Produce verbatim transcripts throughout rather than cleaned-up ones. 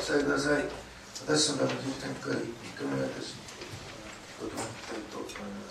伝えください。私のために一回一回目私ごとにいきたいと思います。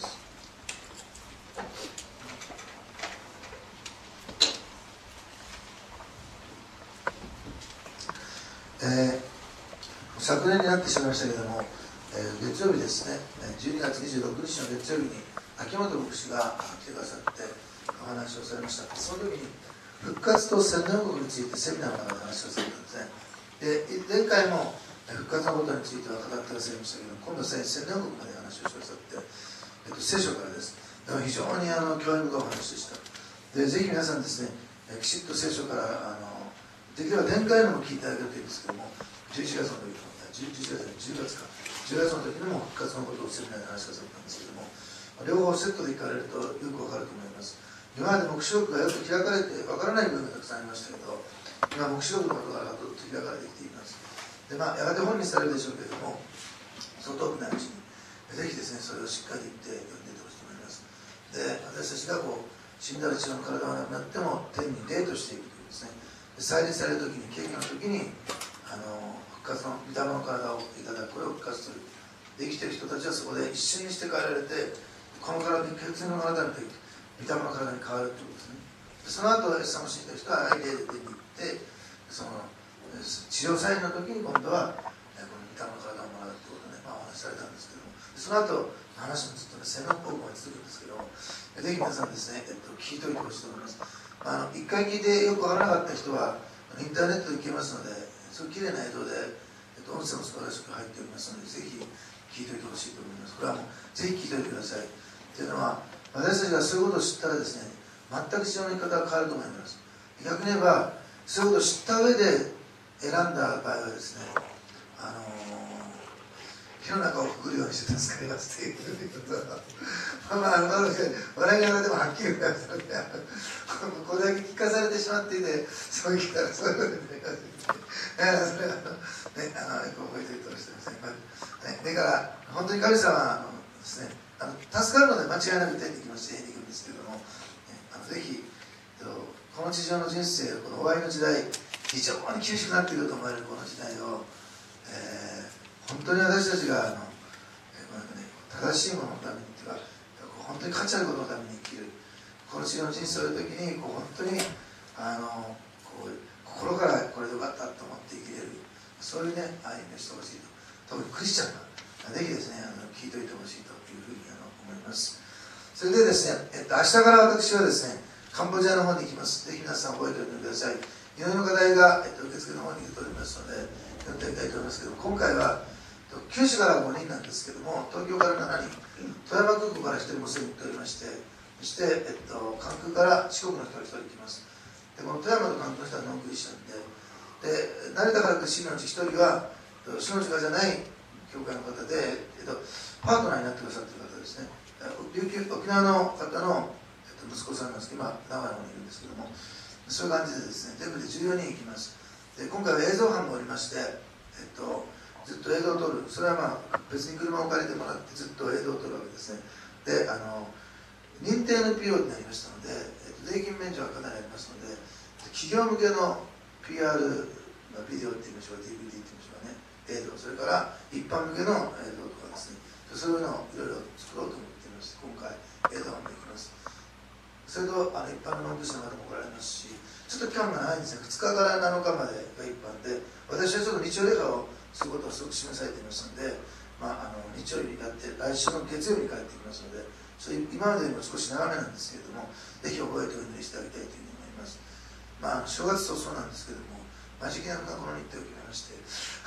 えー、昨年になってしまいましたけれども、えー、月曜日ですね、じゅうにがつにじゅうろくにちの月曜日に秋元牧師が来てくださってお話をされました。その時に復活と洗礼王国についてセミナーの中で話をされたんですね。で、前回も復活のことについては語ってくださいましたけど、今度は洗礼王国まで話をしてくださって、えっと、聖書からです。だから非常にあの興味深いお話でした。で、ぜひ皆さんですね、きちっと聖書からあのできれば前回のも聞いていただけるといいんですけども、じゅういちがつの時の、じゅういちがつじゅうがつか、じゅうがつの時にも復活のことをセミナーで話しくださったんですけども、両方セットでいかれるとよくわかると思います。今まで黙示録がよく開かれてわからない部分がたくさんありましたけど、今黙示録のことがどっと開かれてきています。で、まあ、やがて本にされるでしょうけれども、そう遠くないうちにぜひですね、それをしっかり言って読んでいってほしいと思います。で、私たちがこう死んだら血の体がなくなっても天に霊としていくというですね、再臨される時に、景気の時にあの復活の御霊の体をいただく、これを復活する。で、生きている人たちはそこで一瞬にして変えられて、この体に血の体に御霊の体に変わるということですね。その後、イエス様を信じた人は霊で天に行って、その地上祭の時に今度はこの御霊の体をもらうということで、まあ、お話しされたんですけども、その後話もずっとね、洗脳方向に続くんですけども、ぜひ皆さんですね、えっと、聞いておいてほしいと思います。あの一回聞いてよくわからなかった人はインターネットで聞けますので、そういうきれいな映像で、えっと、音声も素晴らしく入っておりますので、ぜひ聞いておいてほしいと思います。これはもうぜひ聞いておいてください。というのは、私たちがそういうことを知ったらですね、全く知らない方が変わると思います。逆に言えば、そういうことを知った上で選んだ場合はですね、あのー、世の中をくぐるようにして助かりますということは、まあまあ、笑いながらでもはっきり言いましたので、これだけ聞かされてしまっていて、そういうからそういうことになります。それはあの、ね、あの、覚えておいてほしいですね。だから、本当に神様はあのですね、あの助かるので間違いなく天に行きまして、天に行くんですけれども、あのぜひ、この地上の人生、この終わりの時代、非常に厳しくなっていると思われるこの時代を、えー、本当に私たちがあの、えーこうね、正しいもののためにというか、本当に価値あることのために生きる、この地上の人生を終えるときにこう本当にあのこう心からこれでよかったと思って生きれる、そういうね、歩みをしてほしいと。特にクリスチャンがぜひですね、あの聞いておいてほしいというふうにあの思います。それでですね、えっと、明日から私はですね、カンボジアの方に行きます。ぜひ皆さん覚えておいてください。祈りの課題が、えっと、受付の方に出ておりますので、やってみたいと思いますけど、今回は、九州からごにんなんですけども、東京からしちにん、富山空港からひとりもすでに行っておりまして、そして、えっと、関空から四国の人がひとり行きます。で、この富山と関空の人はノンクリスチャンで、で、成田から来る市民のうちひとりは、市の内側じゃない教会の方で、えっと、パートナーになってくださっている方ですね。琉球沖縄の方の、えっと、息子さんなんですけど、今、名古屋の方にいるんですけども、そういう感じでですね、全部でじゅうよにん行きます。で、今回は映像班がおりまして、えっと、ずっと映像を撮る、それはまあ、別に車を借りてもらって、ずっと映像を撮るわけですね。で、あの、認定 エヌピーオー になりましたので、えっと、税金免除がかなりありますので、企業向けの ピーアール、まあ、ビデオって言いましょう、ディーブイディー って言いましょうかね、映像、それから一般向けの映像とかですね、そういうのをいろいろ作ろうと思っていまして、今回映像もできます。それとあの一般のノンクリスチャンの方も来られますし、ちょっと期間が長いんですね。ふつかからなのかまでが一般で、私はちょっと日曜礼拝をすることをすごく示されていますので、まあ、あの日曜日にやって、来週の月曜日に帰ってきますので、それ今までよりも少し長めなんですけれども、ぜひ覚えてお祈りしてあげたいというふうに思います。まあ、正月早々なんですけども、間近な過去の日程を決めまして、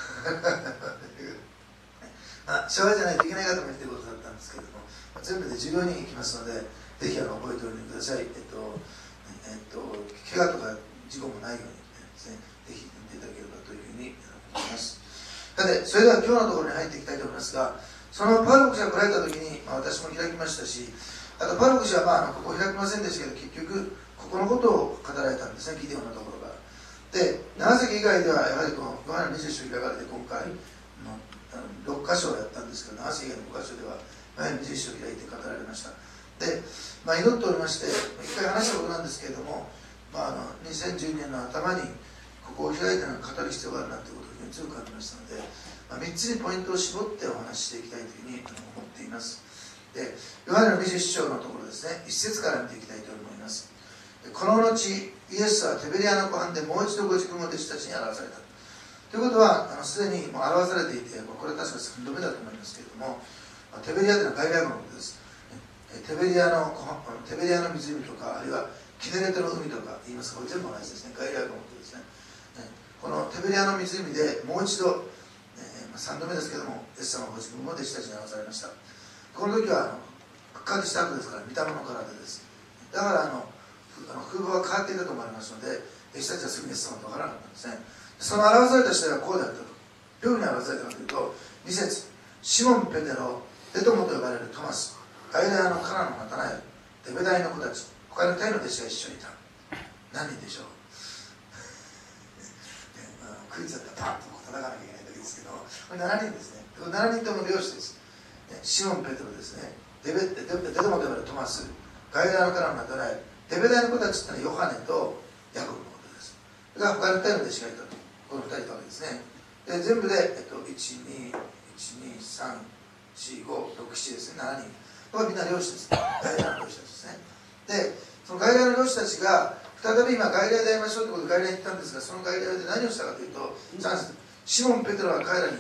まあ、正月じゃないといけない方も来てることだったんですけれども、全部でじゅうよにん行きますので、ぜひあの覚えておいてください。えっと、えっと、怪我とか事故もないようにですね、ぜひ見ていただければというふうに思います。さて、それでは今日のところに入っていきたいと思いますが、そのパル牧師が来られた時に、まあ、私も開きましたし、あとパル牧師は、まあ、あのここ開きませんでしたけど、結局、ここのことを語られたんですね、ギデオンのところから。で、長崎以外では、やはりこのヨハネにじゅう章開かれて、今回のろっかしょをやったんですけど、長崎以外のごかしょでは、ヨハネにじゅう章開いて語られました。で、まあ、祈っておりまして、一回話したことなんですけれども、まあ、あのにせんじゅうにねんの頭にここを開いて語る必要があるなということを非常に強く感じましたので、まあ、みっつにポイントを絞ってお話ししていきたいというふうに思っています。で、ヨハネのにじゅういっ章のところですね、いっ節から見ていきたいと思います。この後、イエスはテベリアの湖畔でもう一度ご自分の弟子たちに表された。ということは、あのすでにもう表されていて、これは確かさんどめだと思いますけれども、テベリアというのは外来語のことです。テベリアのテベリアの湖とか、あるいはキネレトの海とか言いますか、これ全部同じですね、外来語のことですね。このテベリアの湖でもう一度、えー、さんどめですけども、イエス様ご自分も弟子たちに表されました。この時はあの復活した後ですから、御霊の体です。だからあのあの風貌が変わっていたと思われますので、弟子たちはすぐにイエス様と分からなかったんですね。その表された人はこうであったと。どういうふうに表されたかというと、に節、シモン・ペテロ、テトモと呼ばれるトマス、ガリラヤのカナのナタナエル、デベダイの子たち、他のタイの弟子が一緒にいた。何人でしょう。クイズだったらパンと叩かなきゃいけないだけですけど、これしちにんですね。これしちにんとも漁師です。シモン・ペテロですね。デベデベテトモと呼ばれるトマス、ガリラヤのカナのナタナエル、デベダイの子たちというのはヨハネとヤコブのことです。それから他のタイの弟子がいたと。このふたりいたわけですね。で全部で、えっと、いち、に、いち、に、さん、よん、ご、ろく、ななですね、しちにん。これはみんな漁師です。外来の漁師たちですね。で、その外来の漁師たちが、再び今、外来で会いましょうということで外来に行ったんですが、その外来で何をしたかというと、さん節、シモン・ペテロは彼らに言った、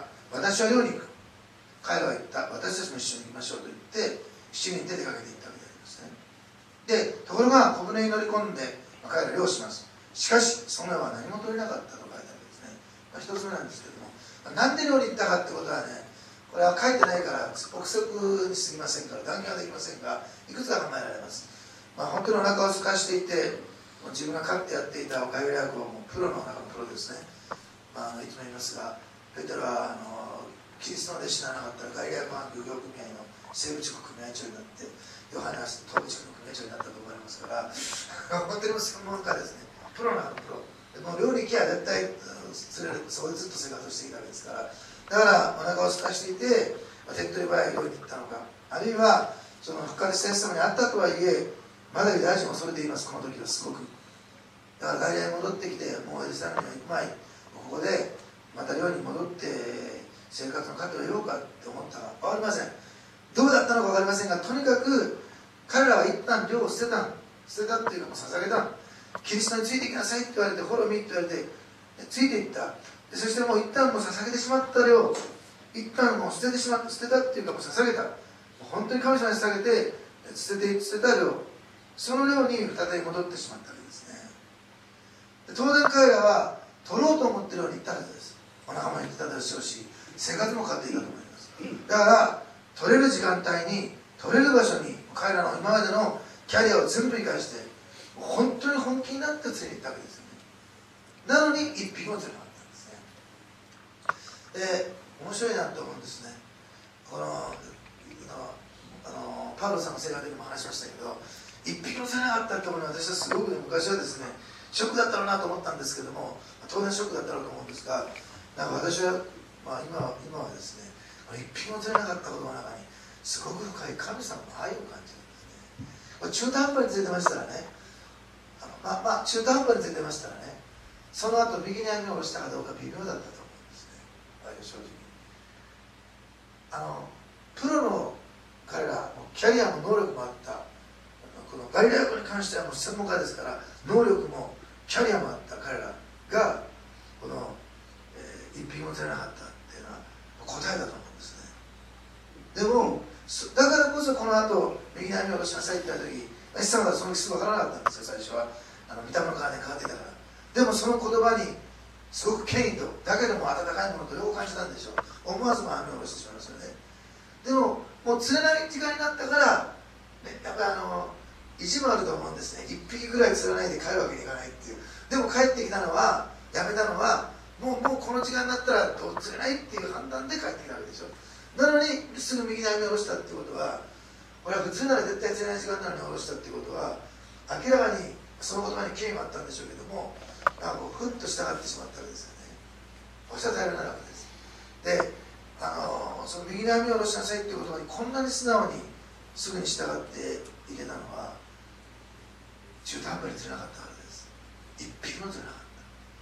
私は漁に行く。彼らは言った、私たちも一緒に行きましょうと言って、しちにんで出かけていったわけでありますね。で、ところが、小舟に乗り込んで、まあ、彼ら漁します。しかし、その絵は何も取れなかったと書いてあるわけですね。まあ、一つ目なんですけども、なんで漁に行ったかってことはね、これは書いてないから憶測にすぎませんから断言はできませんが、いくつか考えられます。まあ、本当にお腹を空かしていて、自分が飼ってやっていたガリラヤ湖はもうプロの中のプロですね。まあ、いつも言いますが、ペテロはあのキリストの弟子にならなかったらガリラヤ湖湾漁業組合の西部地区組合長になって、ヨハネは東部地区の組合長になったと思われますから本当に専門家ですね。プロの中のプロでもう漁に行きゃ絶対釣れる、そこでずっと生活をしてきたわけですから、だからお腹を空かしていて、まあ、手っ取り早い漁に行ったのか、あるいはその復活したイエス様に会ったとはいえ、まだユダヤ人もそれで言います。この時はすごくだから外来に戻ってきて、もうエルサレムには行く前にここでまた漁に戻って生活の糧を得ようかって思ったか分かりません。どうだったのか分かりませんが、とにかく彼らは一旦漁を捨てた捨てたっていうかもう捧げた。キリストについていきなさいって言われて、フォローミーって言われてついていった。でそしてもう一旦もう捧げてしまった漁、一旦もう捨ててしまった、捨てたっていうかもう捧げた、もう本当に神様に捧げて捨てて捨てた漁、その漁に再び戻ってしまったわけですね。で当然彼らは取ろうと思ってるように行ったはずです。お仲間に行ってたでしょうし、生活も変わっていたと思います。だから取れる時間帯に取れる場所に彼らの今までのキャリアを全部生かして本当に本気になって釣りに行ったわけですよね。なのに一匹も釣れなかったんですね。で面白いなと思うんですね。このあのパウロさんの聖書でも話しましたけど、一匹も釣れなかったって思うのは私はすごく、ね、昔はですねショックだったろうなと思ったんですけども、当然ショックだったろうと思うんですが、なんか私は、まあ、今は今はですね一匹も釣れなかったことの中にすごく深い神様の愛を感じるんですね。これ中途半端に釣れてましたらね、あのまあまあ中途半端に釣れてましたらね、その後右に網を下ろしたかどうか微妙だったと思うんですね。割と正直あのプロの彼らキャリアも能力もあった、このガリラヤ湖に関してはもう専門家ですから能力もキャリアもあった彼らがこの、えー、一匹も釣れなかったっていうのは答えだと思うんですね。でもだからこそこの後右に網を下ろしなさいって言った時、イエス様はそのキス分からなかったんですよ。最初はあの御霊の川で変わっていたから。でもその言葉にすごく権威とだけども温かいものと両方感じたんでしょう。思わずも網を下ろしてしまいますよね。でももう釣れない時間になったから、ね、やっぱりあの意地もあると思うんですね。一匹ぐらい釣らないで帰るわけにいかないっていう。でも帰ってきたのはやめたのはもう、もうこの時間になったらどう釣れないっていう判断で帰ってきたわけでしょ。なのにすぐ右に網を下ろしたっていうことは、これは普通なら絶対釣れない時間なのに下ろしたっていうことは明らかにその言葉に権威もあったんでしょうけども、なんかこうふっと従ってしまったわけですよね。おっしゃったようなわけです。であのその右に網を下ろしなさいっていう言葉にこんなに素直にすぐに従っていけたのは中途半端に釣れなかったからです。一匹も釣れなかっ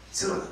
ゼロだった。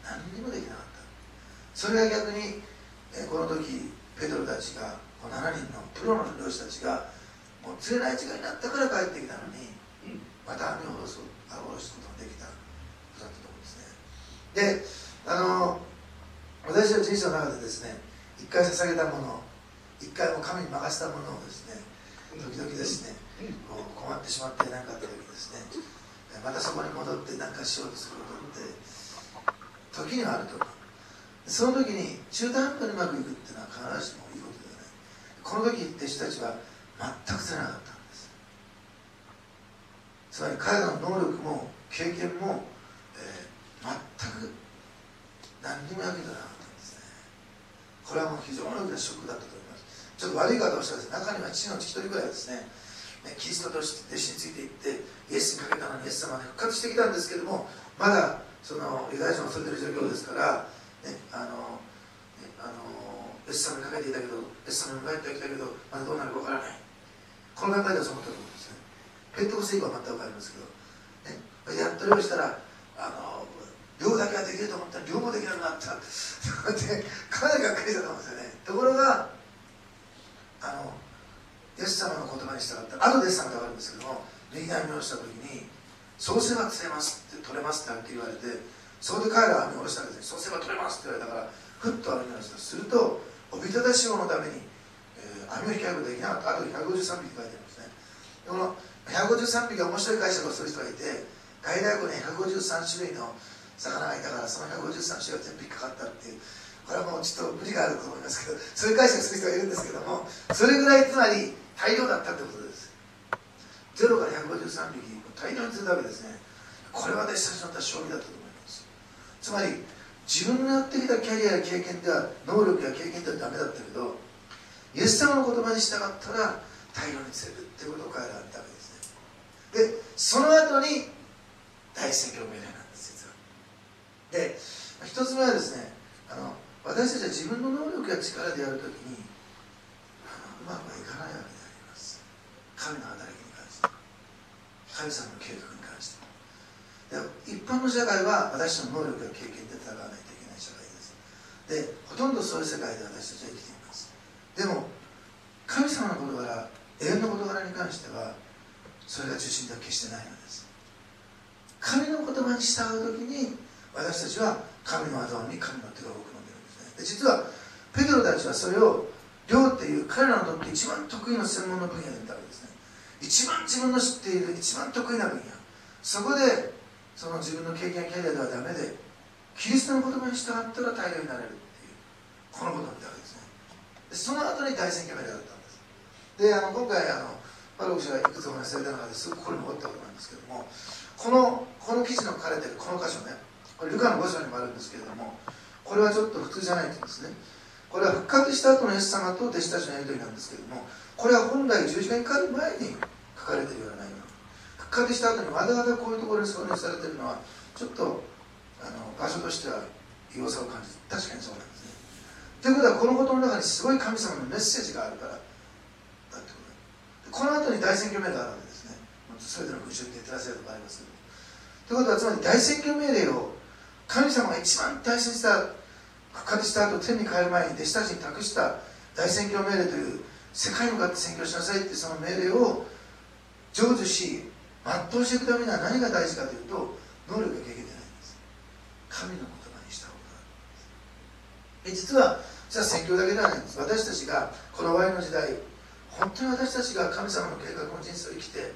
何にもできなかった。それが逆に、えー、この時ペトロたちがこのしちにんのプロの漁師たちがもう釣れない時間になったから帰ってきたのに、また網を下ろす下ろすことができたことだったと思うんですね。で、あの私の人生の中でですね、一回捧げたもの、一回も神に任せたものをですね、時々ですね、こう困ってしまって何かあった時ですね、またそこに戻って何かしようとすることって時にはあると思う。その時に中途半端にうまくいくっていうのは必ずしもいいことではない。この時って人たちは全く釣れなかったんです。つまり彼らの能力も経験も、えー、全く何にも役に立たなかったんですね。これはもう非常に大きなショックだったと思います。ちょっと悪い言い方をしたらですね、中には父のうち一人ぐらいですね、キリストとして弟子についていってイエスにかけたのにイエス様で復活してきたんですけども、まだそのユダヤ人を恐れている状況ですから、ね、あのねあのイエス様にかけていたけど、イエス様に迎えてきたけどまだどうなるかわからない、この考えではそう思ったと思うんですね。ペンテコステ以降は全く分かりますけど、ね、やっと漁したらあの漁だけはできると思ったら漁もできなくなったってかなりがっかりしたと思うんですよね。ところがあのイエス様の言葉に従ったら、後でイエス様が分かるんですけども、右側に下ろした時にそうすれば釣れますって取れますってはっきり言われて、そこで彼らは網を下ろしたんですね。そうすれば取れますって言われたからふっと網を下ろした。するとおびただしいものために、えー、網を引き上げることができなかった。あとひゃくごじゅうさんびき書いてあるんですね。このひゃくごじゅうさんびきは面白い解釈をする人がいて、外来語にひゃくごじゅうさんしゅるいの魚がいたからそのひゃくごじゅうさん種類が全部引っかかったっていう、これはもうちょっと無理があると思いますけど、そういう解釈する人がいるんですけども、それぐらいつまり大量だったってことです。ゼロからひゃくごじゅうさんびき大量に釣るわけですね。これは弟子たちにとっては勝利だったと思います。つまり自分のやってきたキャリアや経験では、能力や経験ではダメだったけど、イエス様の言葉に従ったら大量に釣れるっていうことを彼らは見たわけですね。でその後に大宣教命令なんです、実は。で一つ目はですね、あの私たちは自分の能力や力でやるときにあのうまくはいかないわけであります。神の働きに関して、神様の計画に関して。で一般の社会は私の能力や経験で戦わないといけない社会です。でほとんどそういう世界で私たちは生きています。でも神様の事柄、永遠の事柄に関してはそれが中心では決してないのです。神の言葉に従うときに私たちは神の技に神の手が多く伸びるんですね。で実はペテロたちはそれを漁っていう彼らにとって一番得意な専門の分野で見たわけですね。一番自分の知っている一番得意な分野、そこでその自分の経験やキャリアではダメでキリストの言葉に従ったら大量になれるっていうこのことを見たわけですね。でその後に大宣教命令だったんです。であの今回あのパロク氏がいくつお話しされた中ですごく心に残ったことなんですけども、このこの記事の書かれているこの箇所ね、これルカのご章にもあるんですけれども、これはちょっと普通じゃないというんですね。これは復活した後のイエス様と弟子たちのやり取りなんですけれども、これは本来十字架にかかる前に書かれているような内容。復活した後にわざわざこういうところに挿入されているのはちょっとあの場所としては異様さを感じる。確かにそうなんですね。ということはこのことの中にすごい神様のメッセージがあるからだってこと。この後に大宣教命令があるわけですね。全ての群衆に照らせるとかありますけど。ということはつまり大宣教命令を神様が一番大切にした復活した後天に帰る前に弟子たちに託した大宣教命令という世界に向かって宣教しなさいっていうその命令を成就し全うしていくためには何が大事かというと能力や経験じゃないんです。神の言葉にしたことなんです。実は実は宣教だけではないんです。私たちがこの終わりの時代、本当に私たちが神様の計画の人生を生きて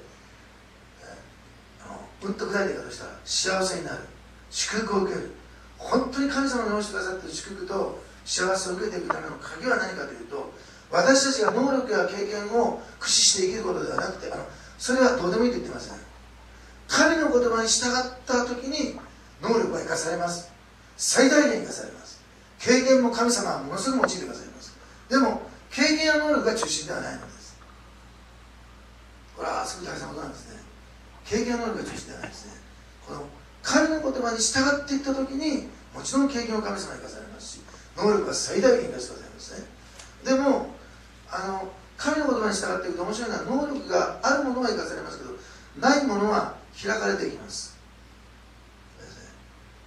うんと具体的だとしたら幸せになる、祝福を受ける、本当に神様の用意してくださっている祝福と幸せを受けていくための鍵は何かというと、私たちが能力や経験を駆使して生きることではなくて、あのそれはどうでもいいと言ってません。神の言葉に従った時に能力は生かされます。最大限生かされます。経験も神様はものすごく用いてくださいます。でも経験や能力が中心ではないのです。これはすごく大事なことなんですね。経験や能力が中心ではないですね。この神の言葉に従っていった時にもちろん経験を神様に生かされますし、能力は最大限生かしてくださいますね。でもあの神の言葉に従っていくと面白いのは、能力があるものは生かされますけどないものは開かれていきます。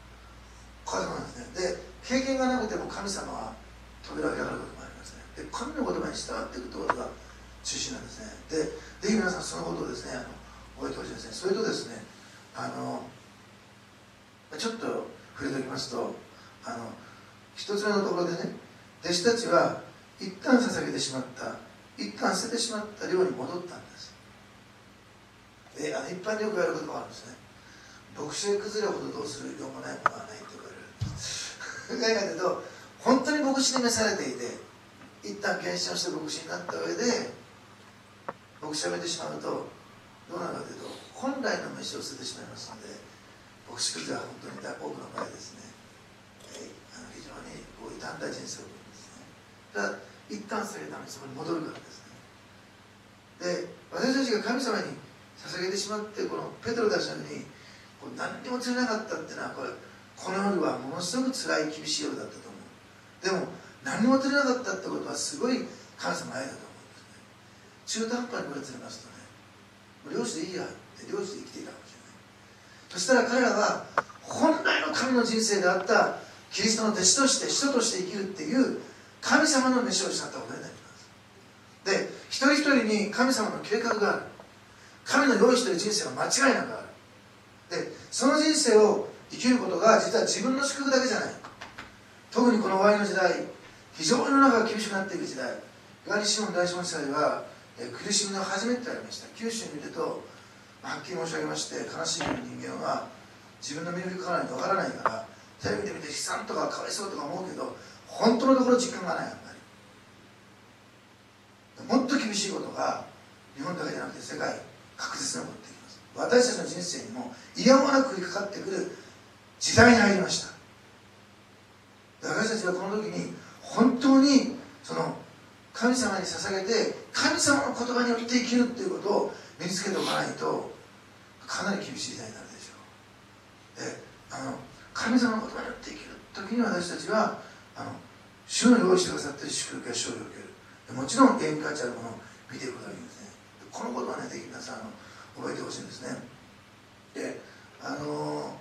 で経験がなくても神様は扉を開かれることもありますね。で神の言葉に従っていくということが中心なんですね。でぜひ皆さんそのことをですねあの覚えてほしいですね。それとですねあのちょっと触れておきますとあの一つ目のところでね弟子たちは一旦捧げてしまった一旦捨ててしまった量に戻ったんです。であの一般によく言われることがあるんですね。牧師が崩れほどどうする量もないものはないと言われるんです。海外だと本当に牧師に召されていて一旦献身をして牧師になった上で牧師を辞めてしまうとどうなるかというと本来の飯を捨ててしまいますので牧師崩れは本当に多くの場合ですね、えー、あの非常にこういう団体人生を送るんですね。ただ一旦下げたのにそこに戻るからですね。で私たちが神様に捧げてしまってこのペトロたちのようにこう何にも釣れなかったっていうのはこれこの夜はものすごく辛い厳しい夜だったと思う。でも何にも釣れなかったってことはすごい神様の愛だと思うんですね。中途半端にこれ釣れますとね漁師でいいやって漁師で生きていたかもしれない。そしたら彼らは本来の神の人生であったキリストの弟子として使徒として生きるっていう神様の召しをしたったことになります。で一人一人に神様の計画がある。神の用意している人生は間違いなくある。でその人生を生きることが実は自分の祝福だけじゃない。特にこの終わりの時代非常に世の中が厳しくなっていく時代東日本大震災はえ苦しみの初めってありました。九州にいるとはっきり申し上げまして悲しい人間は自分の身を引かないとわからないからテレビで見て悲惨とかかわいそうとか思うけど本当のところ実感がない。やっぱりもっと厳しいことが日本だけじゃなくて世界確実に起こっていきます。私たちの人生にもいやおうなく降りかかってくる時代に入りました。私たちはこの時に本当にその神様に捧げて神様の言葉によって生きるっていうことを身につけておかないとかなり厳しい時代になるでしょう。であの神様の言葉によって生きる時に私たちはあの主の用意してくださっている祝福や勝利を受ける。でもちろんゲーム価値あるものを見ていくことがいいんですね。このことはねぜひ皆さんあの覚えてほしいんですね。であの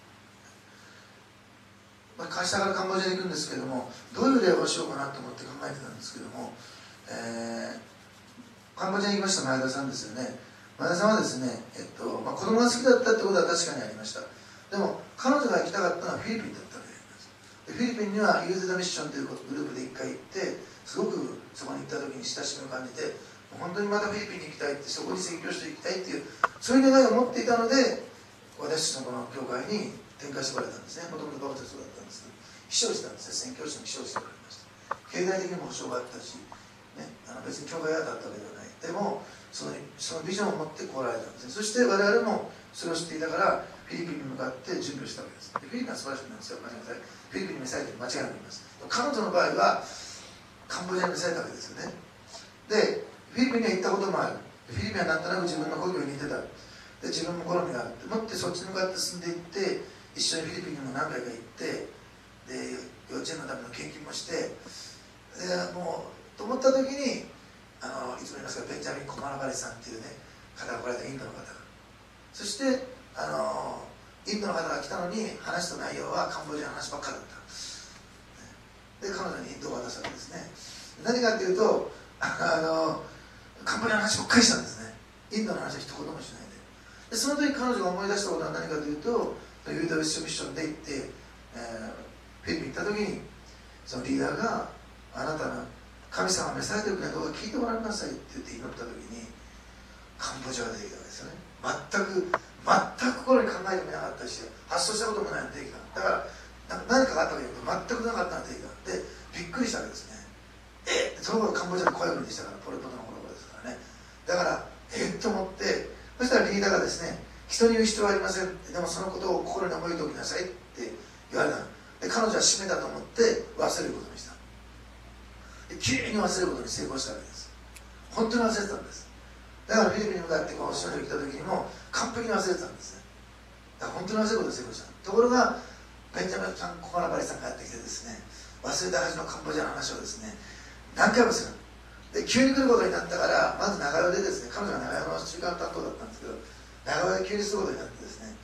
まあ、明日からカンボジアに行くんですけどもどういう例をしようかなと思って考えてたんですけども、えー、カンボジアに行きました前田さんですよね。前田さんはですね、えっとまあ、子供が好きだったってことは確かにありました。でも彼女が行きたかったのはフィリピンだったわけです。でフィリピンにはユーゼダミッションというグループで一回行ってすごくそこに行った時に親しみを感じて本当にまたフィリピンに行きたいってそこに宣教していきたいっていうそういう願いを持っていたので私たちのこの教会に展開してこられたんですね。もともとバプテストだったんですけど秘書したんですね。宣教師の秘書をしておられました。経済的にも保障があったし、ね、あの別に教会がだったわけではない。でもそのそのビジョンを持ってこられたんですね。そして我々もそれを知っていたからフィリピンに向かって準備をしたわけです。でフィリピンは素晴らしくなんですよ。間違いなさい。フィリピンに召されて間違いなくあります。彼女の場合はカンボジアに召されたわけですよね。でフィリピンには行ったこともある。フィリピンはなんとなく自分の故郷に似てた。で自分も好みがあって持ってそっちに向かって進んでいって一緒にフィリピンにも何回か行ってで幼稚園のための献金もしてでもうと思った時にあのいつも言いますがベンジャミン・コマナバリさんっていうね方が来られたインドの方がそしてあのインドの方が来たのに話した内容はカンボジアの話ばっかりだったで彼女にインドを渡すわけですね。何かっていうとあのカンボジアの話ばっかりしたんですね。インドの話は一言もしないででその時彼女が思い出したことは何かというとユーダビスミッションで行って、えー、フィリピン行った時にそのリーダーがあなたの神様が召されてるかどうか聞いてごらんなさいって言って祈った時にカンボジアが出てきたわけですよね。全く全く心に考えてもなかったし発想したこともないので出てきた。だから何かがあったわけだけど全くなかったので出てきた。でびっくりしたわけですね。えその頃カンボジアの小国でしたからポルポトの頃ですからね。だからえっと思ってそしたらリーダーがですね人に言う必要はありませんでもそのことを心に覚えておきなさいって言われた。で彼女は締めたと思って忘れることにした。できれいに忘れることに成功したわけです。本当に忘れてたんです。だからフィリピンに向かってこう少女が来た時にも完璧に忘れてたんですね。だから本当に忘れることに成功した。ところがベンジャミン・コマナバリさんがやってきてですね忘れたはずのカンボジアの話をですね何回もする。で急に来ることになったからまず長与でですね彼女が長与の中間担当だったんですけど長与で急にすることになってですね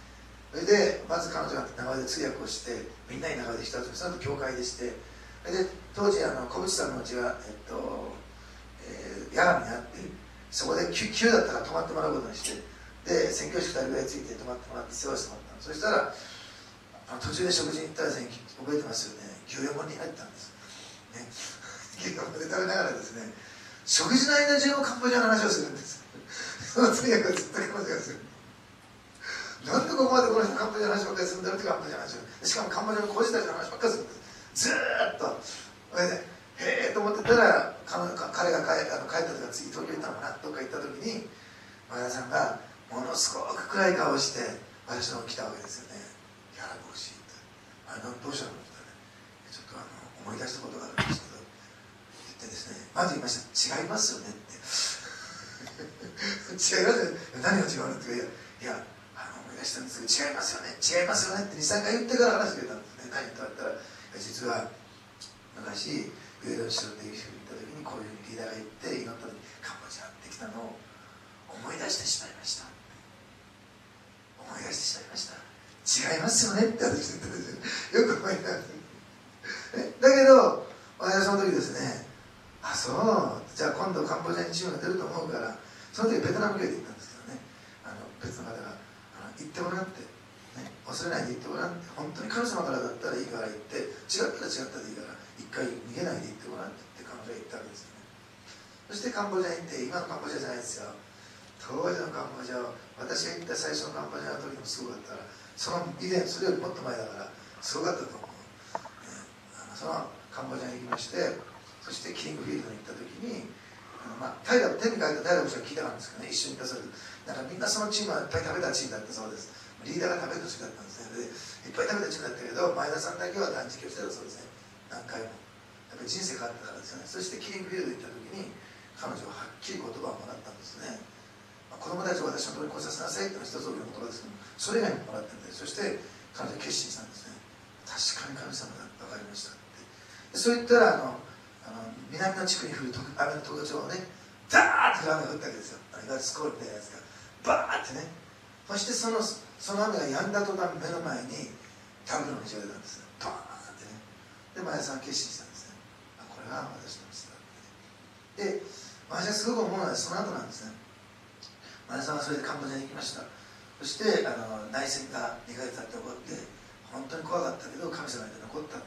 それでまず彼女が長屋で通訳をしてみんなに長屋でしたと、その後教会でして、それで当時あの小渕さんのうちが、えっとえー、八神にあって、そこで急だったから泊まってもらうことにして、で宣教師ふたりぐらいついて泊まってもらって世話してもらったの。そしたらあの途中で食事に行ったらですね、覚えてますよね、牛右衛門に入ったんです、ね、牛右衛門で食べながらですね、食事の間中もカンボジアの話をするんです。その通訳はずっとカンボジアがする。なんでここまでこの人カンボジアの話ばっかりするんだろうってカンボジアの話を、しかもカンボジアの工事たちの話ばっかりするんです、ずーっと。それでへえと思ってたら、彼が帰あの帰った時は次東京行ったのかな、どっか行った時に前田さんがものすごく暗い顔をして私の方に来たわけですよね。やらぼうしいって、あれどうしたのって言ったら、ね、ちょっとあの思い出したことがあるんですけど言ってですね、まず言いました、違いますよねって違いますよね、何が違うのって言ういや、いやあの思い出したんですけど違いますよね違いますよねってにさんかい言ってから話してくれたんですね。何と言ったら、実は昔上田市で行った時にこういうふうにリーダーが言って祈った時にカンボジアってきたのを思い出してしまいました、思い出してしまいました、違いますよねって私言ったんですよ。よく思い出すだけど私その時ですね、あ、そうじゃあ今度カンボジアにチームが出ると思うから、その時ベトナム系で行ったんですけどね、あの別の方があの行ってもらって、ね、忘れないで行ってもらって、本当に神様からだったらいいから行って、違ったら違ったらいいから一回逃げないで行ってもらってって彼女が言ったわけですよね。そしてカンボジアに行って、今のカンボジアじゃないですよ、当時のカンボジアを、私が行った最初のカンボジアの時もすごかったから、その以前それよりもっと前だからすごかったと思う、ね、あのそのカンボジアに行きまして、そしてキリングフィールドに行った時に、あの、まあ、平手に書いた平良部長が聞いたからですけどね、一緒に行ったそうです。だからみんなそのチームはいっぱい食べたチームだったそうです。リーダーが食べる人だったんですね。でいっぱい食べたチームだったけど、前田さんだけは断食をしてたそうですね、何回も。やっぱり人生変わったからですよね。そしてキリングフィールドに行った時に彼女ははっきり言葉をもらったんですね。まあ、子供たちを私のところに来させなさいっていうのは一つ大きな言葉ですけども、それ以外にももらってるんで、そして彼女は決心したんですね。確かに神様だって分かりましたって。でそう言ったらあのあの南の地区に降る雨の特徴をね、ダーッと雨が降ったわけですよ。いわゆるスコールみたいなやつがバーッてね。そしてそのその雨が止んだ途端目の前にダブルの道が出たんですよ。バーンってね。で前田さんは決心したんですね。あ、これが私の道だって。で私はすごく思うのはその後なんですね。前田さんはそれでカンボジアに行きました。そしてあの内戦がにかげつ経って起こって、本当に怖かったけど神様に残ったって。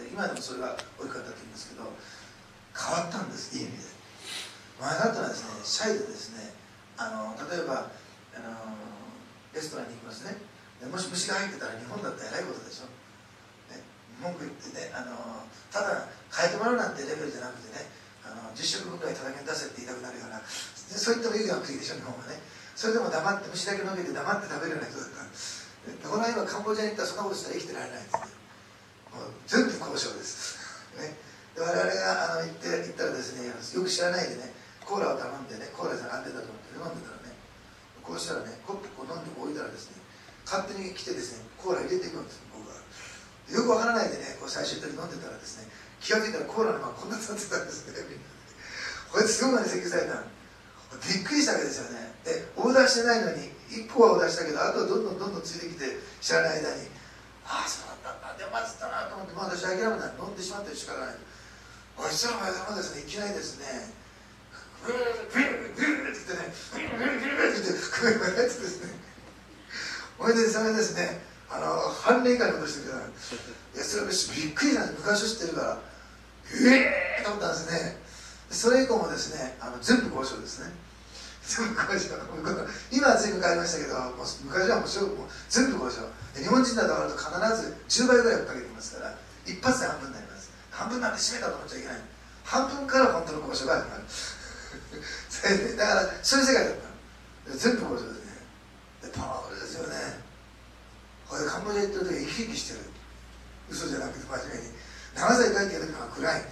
で今でもそれが大きかったと言いますけど、変わったんです、いい意味で。前だったらですね、シャイでですね、あの例えばあのレストランに行きますね。でもし虫が入ってたら日本だったらえらいことでしょ、ね、文句言ってね、あのただ変えてもらうなんてレベルじゃなくてね、あのじゅっしょくぶんぐらい叩きに出せって言いたくなるような、そういったもいいような国でしょ日本はね。それでも黙って虫だけのけて黙って食べるような人だったんです。この今カンボジアに行ったらそんなことしたら生きてられないんですね。もう全部交渉です、ね、で我々があの行って行ったらですね、よく知らないでね、コーラを頼んでね、コーラさん安全だと思って飲んでたらね、こうしたらね、コップこう飲んでこう置いたらですね、勝手に来てですね、コーラ入れていくんです僕が。よくわからないでね、こう最初行ったり飲んでたらですね、気が付いたらコーラのままこんなになってたんですね、みんなで。これすごいまで請求されたの。びっくりしたわけですよね。で、オーダーしてないのに、いっこはオーダーしたけど、あとはどんどんどんどんついてきて、知らない間に、ああ、そうだったんだ、でもまずったなと思って、まあ、私諦めない、飲んでしまって仕方ない。そしたら前田さんがですね、いきなりですね、グーグーグーって言ってね、グーグーグーって言って、グーグーグーってですね、それでそれですね、あの、反例以下のことしてくれた。いや、それびっくりなんです。昔知ってるから、ええーと思ったんですね。それ以降もですね、あの全部交渉ですね。全部交渉。今は随分変わりましたけど、もう昔はもうもう全部交渉。日本人だとなると必ずじゅうばいぐらいかけてきますから、一発で半分になります。半分なんて締めたと思っちゃいけない。半分から本当の交渉が始まる。それでだからそういう世界だったの。全部交渉ですね。でパワフルですよね。これカンボジア行ってる時生き生きしてる。嘘じゃなくて真面目に。長崎帰ってきた時は暗い。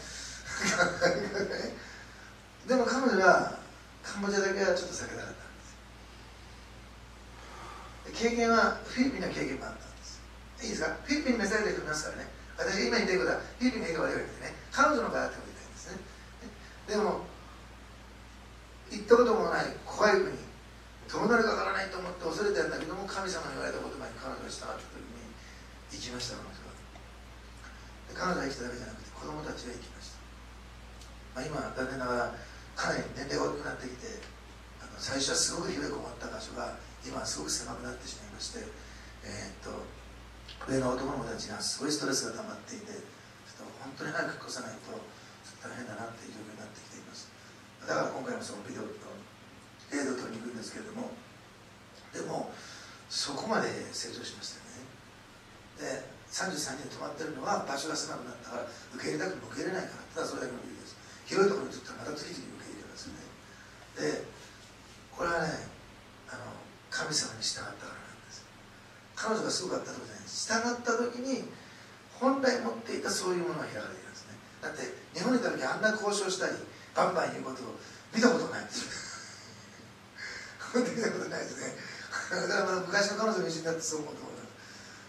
でも彼女はカンボジアだけはちょっと避けたかったんです。経験はフィリピンの経験もあったんです。いいですか、フィリピンに召された人いますからね。私が今言ってることはフィリピンがいいとか悪いわけでね、彼女の場合はってこと言いたいんですね。でも行ったこともない怖い国、 どうなるかわからないと思って恐れてるんだけども、神様に言われた言葉に彼女が従った時に行きました。彼女はで彼女は生きただけじゃなくて子供たちは生きました。まあ、今残念ながらかなり年齢が大きくなってきて、あの最初はすごく広く思った場所が今はすごく狭くなってしまいまして、えー、っと上の男の子たちがすごいストレスが溜まっていて、ちょっと本当に早く越さないと大変だなっていう状況になってきています。だから今回もそのビデオと映像を撮りに行くんですけれども、でもそこまで成長しましたよね。でさんじゅうさんにんで泊まってるのは場所が狭くなったから受け入れたくも受け入れないから、ただそれだけの理由です。広いところに移ったらまた次々受け入れますよね。でこれはね、あの神様に従ったからなんです。彼女がすごかったところじゃない、従った時に本来持っていたそういうものが開かれているんですね。だって日本にいた時あんな交渉したりバンバン言うことを見たことないんですよ。本当に見たことないですね。だからまあ昔の彼女の道になってそう思うと思います。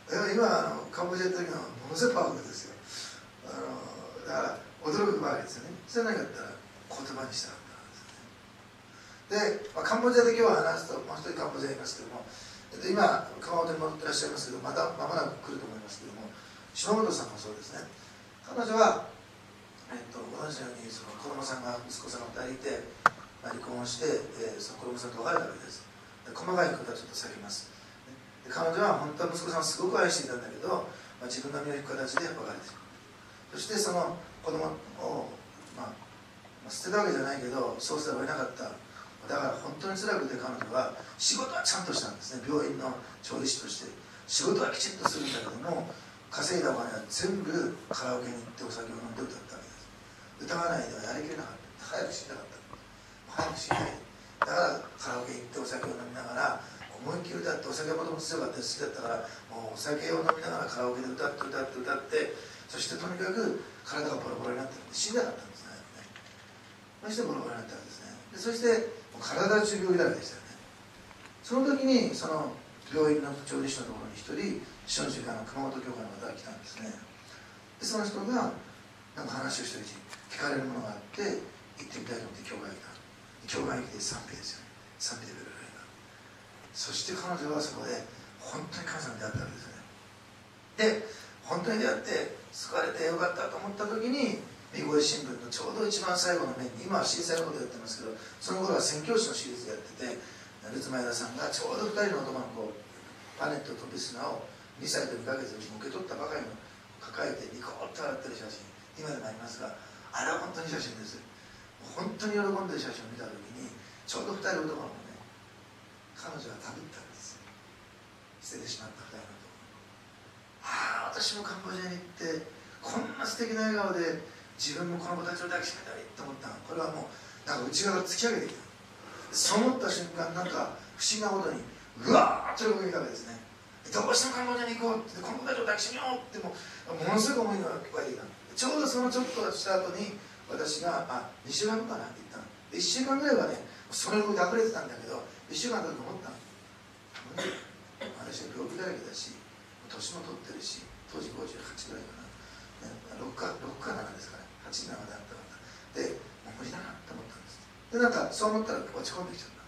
でも今あのカンボジア行った時のはものすごいパワフルですよ。あのだから驚くばかりですよね。それ何かったら言葉にしたかったんですよね。で、まあ、カンボジアで今日は話すともう一人カンボジアいますけども、今熊本に戻ってらっしゃいますけど、また間もなく来ると思いますけども、島本さんもそうですね。彼女は、えっと、ご存知のようにその子供さんが息子さんがふたりいて、まあ、離婚をして、えー、その子供さんと別れたわけです。で細かいことはちょっと避けます。で彼女は本当は息子さんをすごく愛していたんだけど、まあ、自分の身を引く形で別れてしまう。そしてその子供を、まあ、捨てたわけじゃないけどそうせざるを得なかった。だから本当に辛くて彼女は仕事はちゃんとしたんですね。病院の調理師として仕事はきちんとするんだけども、稼いだお金は全部カラオケに行ってお酒を飲んで歌ったわけです。歌わないではやりきれなかった。早く死にたかった。早く死にたい。だからカラオケ行ってお酒を飲みながら思いっきり歌って、お酒はもともと強かった好きだったから、もうお酒を飲みながらカラオケで歌って歌って歌って、そしてとにかく体がボロボロになって死んだかったんですね。そしてボロボロになったわけですね。でそして体中病気だらけでしたよね。その時にその病院の調理師のところに一人資本主義の熊本教会の方が来たんですね。でその人がなんか話をしてるうちに聞かれるものがあって行ってみたいと思って教会に来た。教会に来て賛美ですよね。賛美でくれる人が。そして彼女はそこで本当に神様に出会ったわけですよね。で本当に出会って救われてよかったと思った時に見越新聞のちょうど一番最後の面に、今は震災のことやってますけど、その頃は宣教師のシリーズやってて、ルツ前田さんがちょうどふたりの男の子、パネットとビスナをにさいとにかげつのうちに受け取ったばかりの抱えてニコッと笑ってる写真、今でもありますが、あれは本当に写真です。本当に喜んでる写真を見た時に、ちょうどふたりの男の子ね、彼女はたぶったんです。捨ててしまったふたりの男の子。ああ、私もカンボジアに行ってこんな素敵な笑顔で自分もこの子たちを抱きしめたいと思ったの。これはもうなんか内側から突き上げてきた。そう思った瞬間、なんか不思議なことにうわーっと動きがですね、どうしてもカンボジアに行こうって、この子たちを抱きしめようって、もうものすごく思いが湧いてきた。ちょうどそのちょっとした後に私があにしゅうかんごかなって言ったので、いっしゅうかんぐらいはねその動きで溢れてたんだけど、いっしゅうかんだと思ったの。私は病気だらけだし年も取ってるし、当時ごじゅうはちぐらいかな、ろくかななですかね、はちななであったかな。でもう無理だなと思ったんです。でなんかそう思ったら落ち込んできちゃった。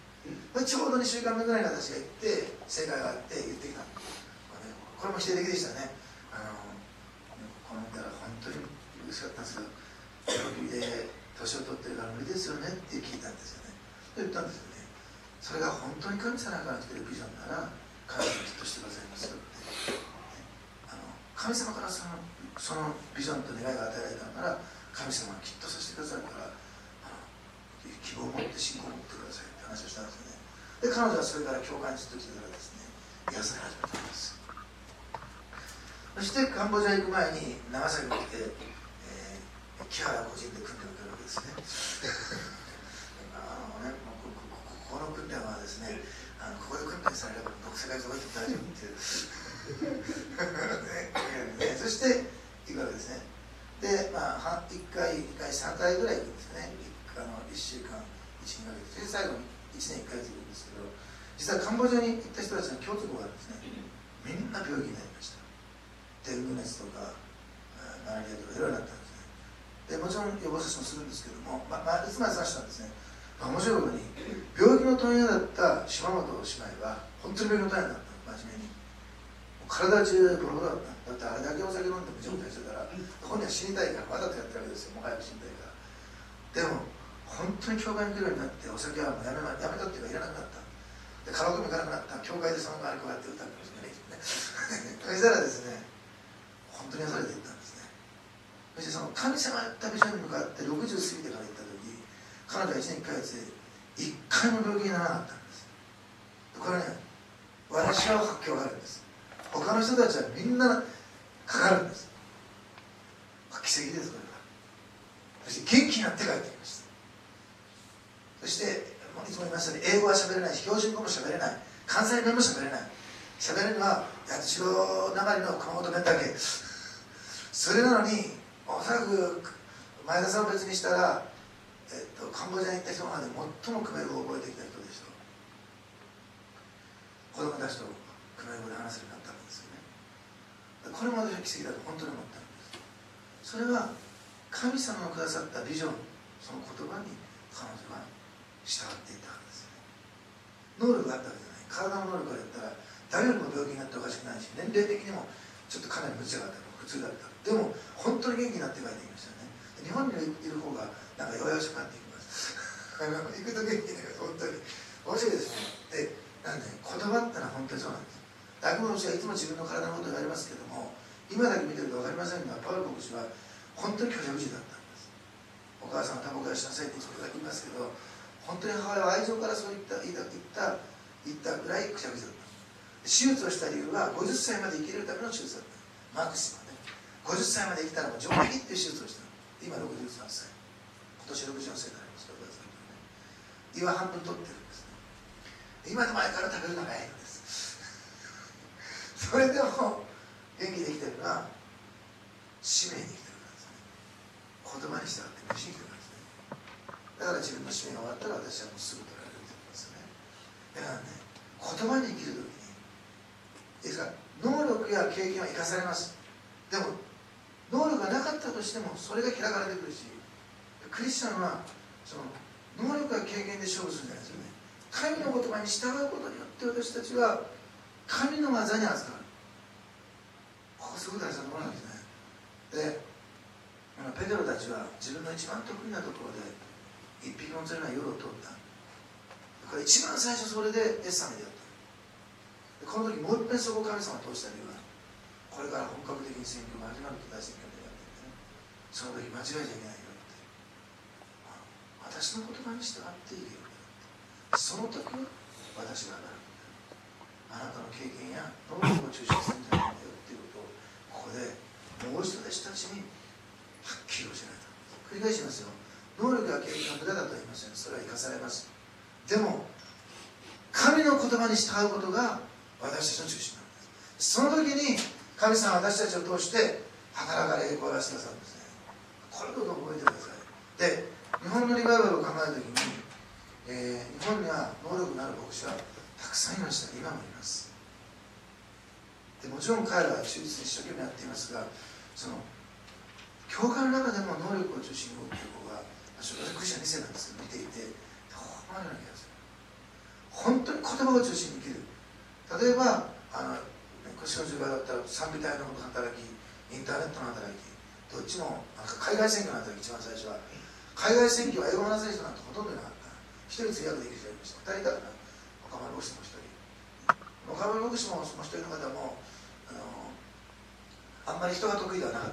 ちょうどにしゅうかんめぐらいに私が行って正解があって言ってきたの、まあね、これも否定的でしたね。あのこの見たら本当に嬉しかったんですけど、病気で年を取ってるから無理ですよねって聞いたんですよね。と言ったんですよね。それが本当に神様から来てるビジョンなら神様きっとしてくださいますよって、ね、あの神様からそのそのビジョンと願いが与えられたなら神様はきっとさせてくださるから、あの希望を持って信仰を持ってくださいって話をしたんですよね。で彼女はそれから教会にずっと来てからですね、癒され始めたんです。そしてカンボジア行く前に長崎に来て、えー、木原個人で訓練を受けるわけですね。あのね、こ, こ, ここの訓練はですね、あのここで訓練されれば僕世界中置いて大丈夫っていうね、ね、そして行くわけですね。で、まあ、いっかい、にかい、さんかいぐらい行くんですよね。あのいっしゅうかん、いち、にかげつ、そして最後にいちねんいっかげつ行くんですけど、実はカンボジアに行った人たちの共通項があるんですね。みんな病気になりました。デング熱とかマラリアとかいろいろなったんですね。でもちろん予防接種もするんですけども、まあ、まあ、いつまで刺したんですね。 面白いことに病気の問屋だった島本姉妹は本当に病気の問屋だったの、真面目に。体中ボロボロだった。だってあれだけお酒飲んでむちゃくちゃしてたら、本人は死にたいからわざとやってるわけですよ、もう早く死にたいから。でも本当に教会に来るようになってお酒はもうやめまやめたっていうかいらなくなった。でカラオケも行かなくなった。教会でそのままこうやって歌うかもしれないけどね。そしたらですね、本当に癒されていったんですね。そしてその神様が言ったビジョンに向かってろくじゅう過ぎてから行った時、彼女はいちねんいっかげつでいっかいも病気にならなかったんです。これね、私は発狂があるんです。他の人たちはみんなかかるんです。奇跡です、これは。そして元気になって帰ってきました。そしていつも言いましたように、英語は喋れないし、標準語も喋れない、関西弁も喋れない。喋れるのは八代なまりの熊本弁だけ。それなのに、おそらく前田さんを別にしたら、えっと、カンボジアに行った人の中で最もクメル語を覚えてきた人でしょう。子供たちとクメル語で話せるようになったわけですよね。これも私は奇跡だと本当に思ったんです。それは神様のくださったビジョン、その言葉に彼女は従っていたんですよね。能力があったわけじゃない。体の能力があったら誰よりも病気になっておかしくないし、年齢的にもちょっとかなり無知があったの普通だった。でも本当に元気になって帰ってきましたね。日本にいる方がなんか弱々しくなっていきます。行くと元気だけど本当に面白いですね。で、なんで言葉ってのは本当にそうなんです。悪魔の師はいつも自分の体のことを言われますけども、今だけ見てると分かりませんが、パウロ牧師は本当に虚弱児だったんです。お母さんはタバコやしなさいっていつも言いますけど、本当に母親は愛情からそう言った言った言ったぐらい虚弱児だった。手術をした理由はごじゅっさいまで生きれるための手術だった。マークスはね、ごじゅっさいまで生きたらもう上出来っていう手術をした。今ろくじゅうさんさい、今年ろくじゅうよんさいになります。胃は半分取ってるんですね。今の前から食べるのが早いんです。それでも元気できてるのは使命に生きてるからですね。言葉に従って無事に生きてるからですね。だから自分の使命が終わったら私はもうすぐ取られるって言うんですよね。だからね、言葉に生きるときにですから能力や経験は生かされます。でも能力がなかったとしてもそれが開かれてくるし、クリスチャンはその能力や経験で勝負するんじゃないですよね。神の言葉に従うことによって私たちは神の技に預かる。ここすごく大事なところなんですね。で、ペテロたちは自分の一番得意なところで一匹も釣れない夜を通った。これ一番最初それでイエス様に出会った。この時もう一遍そこを神様が通した理由は、これから本格的に宣教が始まると大宣教でやっていてね、その時間違えちゃいけないよって、私の言葉に従っていけるんだ。その時は私がなる。あなたの経験や能力を中心にするんじゃないんだよっていうことをここでもう一度弟子たちにはっきり教えられた。繰り返しますよ。能力や経験は無駄だとは言いません。それは生かされます。でも神の言葉に従うことが私たちの中心なんです。その時に神様は私たちを通して働かれ栄光を出してくださるんですね。これことを覚えてください。で、日本のリバイバルを考えるときに、えー、日本には能力のある牧師はたくさんいました。今もいます。でもちろん彼らは忠実に一生懸命やっていますが、その教会の中でも能力を中心に動くという子が私はクリスチャンにせいなんですけど見ていて、どうもあるような気がする。本当に言葉を中心に生きる。例えばあの腰のじゅうばいだったら賛美隊の働き、インターネットの働き、どっちもなんか海外選挙の働き。一番最初は海外選挙は英語を話せる人なんてほとんどいなかった。一人通訳できる人がいました。二人いたかな。岡丸牧師も一人、岡丸牧師もその一人の方もあのあんまり人が得意ではなかった。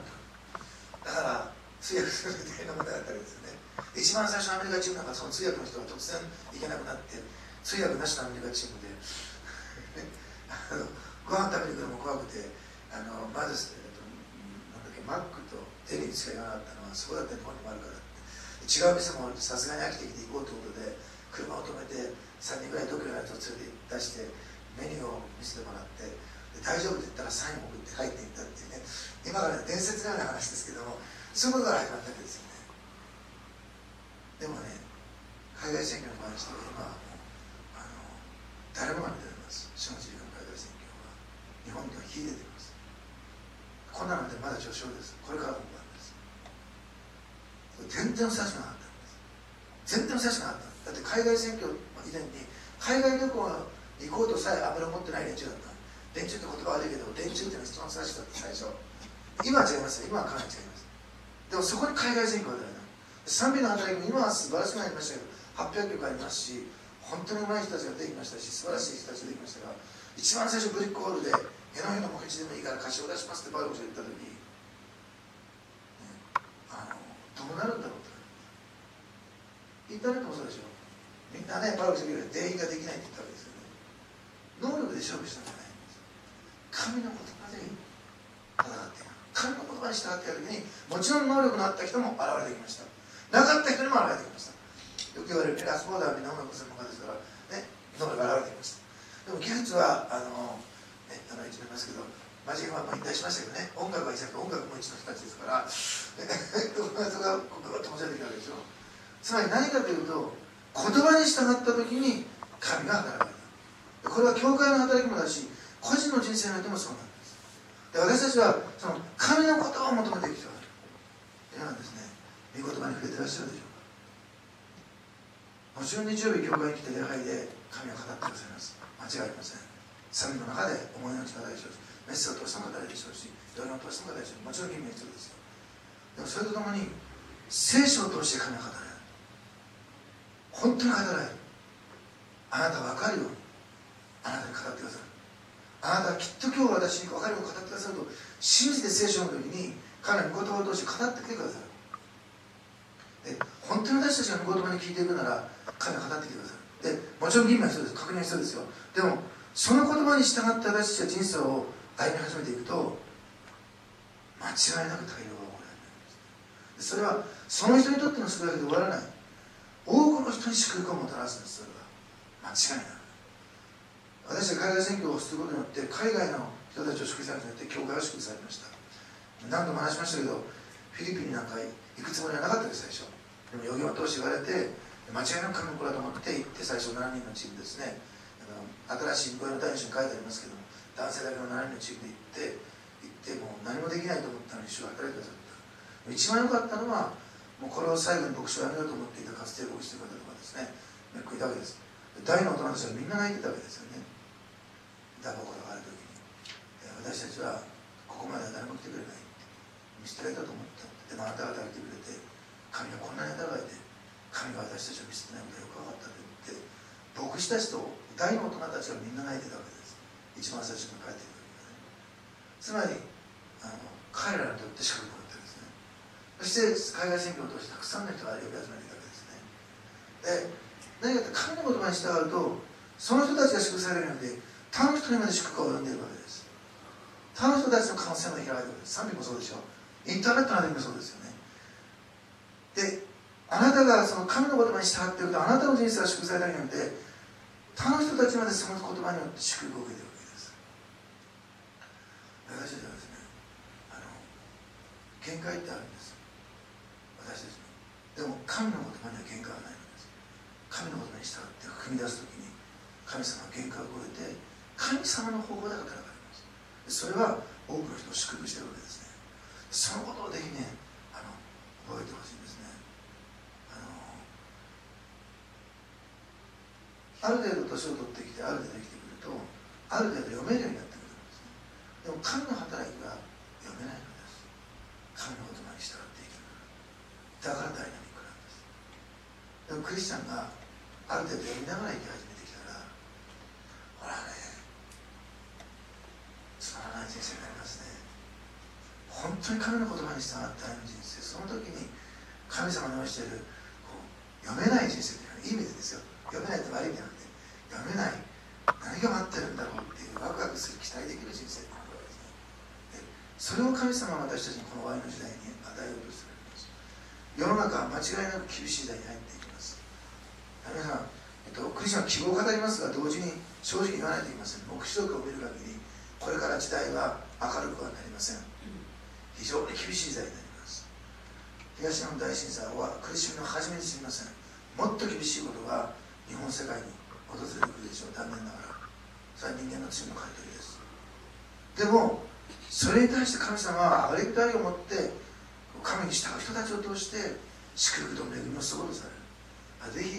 だから通訳するみたいな問題だったわけですよね。一番最初のアメリカチームなんかその通訳の人が突然行けなくなって通訳なしのアメリカチームであのご飯食べに行くのも怖くて、あのまず、えっと、なんだっけマックとデリーにしか言わなかったのはそこだって日本にもあるからって、違う店もさすがに飽きてきて行こうということで車を止めてさんにんぐらい度胸のやつを連れて出してメニューを見せてもらって、大丈夫って言ったらサインを送って帰っていったっていうね、今から、ね、伝説のような話ですけども、そういうことから始まったわけですよね。でもね、海外選挙に関しては今はもうあの誰もが見てます。主の自由の海外選挙は日本には秀でています。こんなのでまだ序章です。これから本番です。全然ふさわしくなかったんです。全然ふさわしくなかった。 だって海外選挙以前に海外旅行に行こうとさえ油を持ってない連中だった。連中って言葉悪いけど、連中っていうのは人の差しだった最初。今は違いますよ。今はかなり違います。でもそこに海外選挙が出られた。賛美の働きも今は素晴らしくなりましたけど、はっぴゃくきょくありますし、本当に上手い人たちが出てきましたし、素晴らしい人たちが出てきましたが、一番最初ブリックホールでヘノヘノもケチでもいいから歌詞を出しますってパウロが言った時に、ね、あのどうなるんだろうってインターネットもそうでしょ。みんなね、パウロが言うように全員ができないって言ったわけですよね。能力で勝負したんじゃないんです。神の言葉で戦っている。神の言葉に従っている時に、もちろん能力のあった人も現れてきました。なかった人にも現れてきました。よく言われるラスボーダーはみんな音楽専門家ですから、ね、能力が現れてきました。でも技術はあの、ね、あの一度言いますけど、マジックはもう引退しましたけどね、音楽は一なく音楽も一の人たちですから、そこがぐっと持ち上げてきたわけですよ。つまり何かというと、言葉に従った時に神が働かれた。これは教会の働きもだし、個人の人生においてもそうなんです。で、私たちはその神の言葉を求めていく必要がある。ではですね、御言葉に触れてらっしゃるでしょうか。もちろん日曜日教会に来て礼拝で神は語ってくださいます。間違いありません。賛美の中で思いの内が大事でしょうし、メッセージを通しても語るでしょうし、祈りを通しても語るでしょう。もちろん吟味必要ですよ。でもそれとともに聖書を通して神は語られる。本当に語られる。あなたは分かるようにあなたに語ってくださる。あなたはきっと今日私に分かるように語ってくださると信じて聖書の時に彼の御言葉を通して語ってきてくださる。で、本当に私たちが御言葉に聞いていくなら彼は語ってきてくださる。で、もちろん吟味は必要です。確認は必要ですよ。でもその言葉に従って私たちは人生を歩み始めていくと間違いなく大量が起こられる。それはその人にとっての救いだけで終わらない。多くの人に祝福をもたらすんです。それは間違いなく。私は海外選挙をすることによって海外の人たちを祝福されるによって教会が祝福されました。何度も話しましたけど、フィリピンになんか行くつもりはなかったです、最初。でも予言を通して言われて、間違いなく神の子だと思って行って、最初しちにんのチームですね、あの新しい声の大使に書いてありますけども、男性だけのしちにんのチームで行って、行ってもう何もできないと思ったのに主が働いてくださった。一番良かったのは、もうこれを最後に牧師を辞めようと思っていたかつて牧師という方とかですね、めっこいたわけです。大の大人たちはみんな泣いてたわけですよね。ダボコがある時に、私たちはここまでは誰も来てくれないって見捨てられたと思った。でもあなたが働いてくれて、神がこんなに働いて、神が私たちを見捨てないことがよく分かったと言って、牧師たちと大の大人たちがみんな泣いてたわけです。一番最初に書いているわけですね。つまりあの彼らにとって祝福だったわけですね。そして海外選挙を通してたくさんの人が呼び集めていたわけですね。で、何かって神の言葉に従うと、その人たちが祝福されるので、他の人にまで祝福を呼んでいるわけです。他の人たちの可能性まで開いているわけです。賛美もそうでしょう。インターネットの中でもそうですよね。で、あなたがその神の言葉に従っていると、あなたの人生が祝福されたによって、他の人たちまでその言葉によって祝福を受けているわけです。私たちはですね、あの限界ってあるんです。私たちに。でも神の言葉には限界はないのです。神の言葉に従って踏み出すときに、神様は限界を超えて神様の方法で働かれます。それは多くの人を祝福しているわけですね。そのことをぜひね、あの覚えてほしいんですね。あのある程度年を取ってきて、ある程度生きてくると、ある程度読めるようになってくるんですね。でも神の働きが読めないのです。神の言葉に従っていく。だからダイナミックなんです。でもクリスチャンがある程度読みながら生き始めてきたら、ほらね、つまらない人生になりますね。本当に神の言葉に従って歩む人生、その時に神様の用意しているこう読めない人生っていうのはいい意味でですよ。読めないって悪いんじゃなくて、読めない、何が待ってるんだろうっていうワクワクする、期待できる人生っていうのがですね。で、それを神様は私たちにこの終わりの時代に与えようとしております。世の中は間違いなく厳しい時代に入っていきます。皆さん、えっと、クリスチャンは希望を語りますが、同時に正直に言わないといけません。黙示録を見る限り、これから時代は明るくはなりません。非常に厳しい時代になります。東日本大震災は苦しみの初めにすみません。もっと厳しいことが日本世界に訪れてくるでしょう。残念ながらそれは人間の罪の刈り取りです。でもそれに対して神様は憐れみと愛を持って神に従う人たちを通して祝福と恵みを過ごされる。ぜひ